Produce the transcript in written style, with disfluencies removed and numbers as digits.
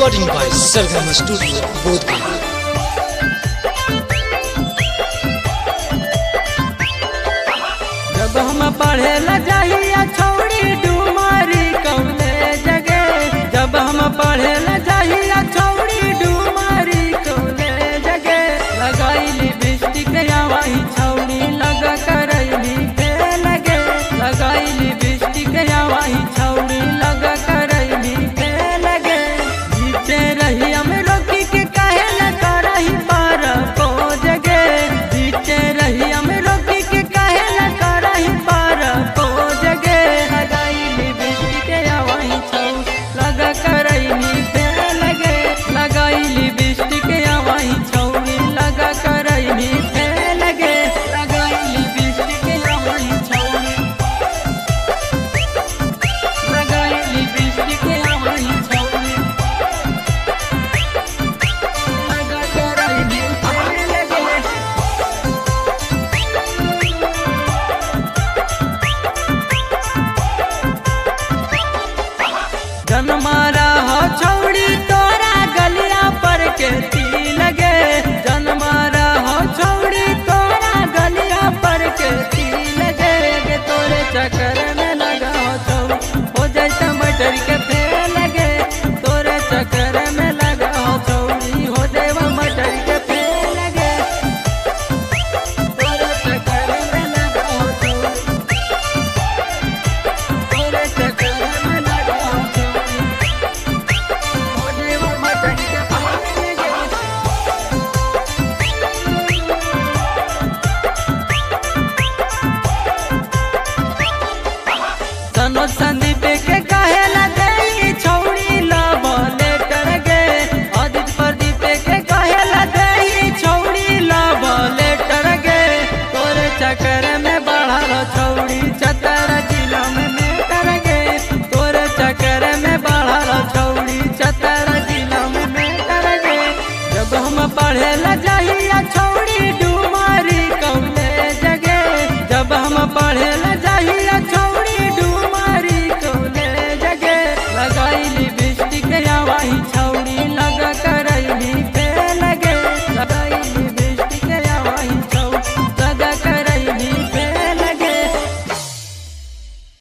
Recording by Sargama Studio, Bodhgaya. जब हम पढ़े ला जाइया छौड़ी डुमारी कौने जगह, जब हम पढ़े ला जाइया छौड़ी डुमारी कौने जगह, लगाईली बिस्टिक या वही छौड़ी लगा करैली के लगे, लगाईली बिस्टिक या वही छौड़ी लगा करैली के लगे। जीते रही हम रोकी के काहे न करही पार को जगह, जीते रही हम रोकी के काहे न करही पार को जगह, लगाईली बिस्टिक या वही छौ लगा करैली के लगे, लगाईली बिस्टिक या वही छौड़ी लगा करैली के लगे, लगाईली बिस्टिक या वही छौड़ी, लगाईली बिस्टिक या वही छौड़ी लगा करैली के लगे। जनमारा हो छौड़ी तोरा गलिया पर के ती लगे, जनमारा हो छौड़ी तोरा गलिया पर के ती लगे, के तोरे चक्कर में लगा हो छौ हो जैसा मटर के फेर लगे, तोरे चक्कर में लगा हो छौड़ी हो जाए मटर के फेर लगे, तोरे चक्कर में लगा हो छौ, तोरे चक्कर में लगा हो छौड़ी हो जाए मटर के फेर लगे। सनो संदीप के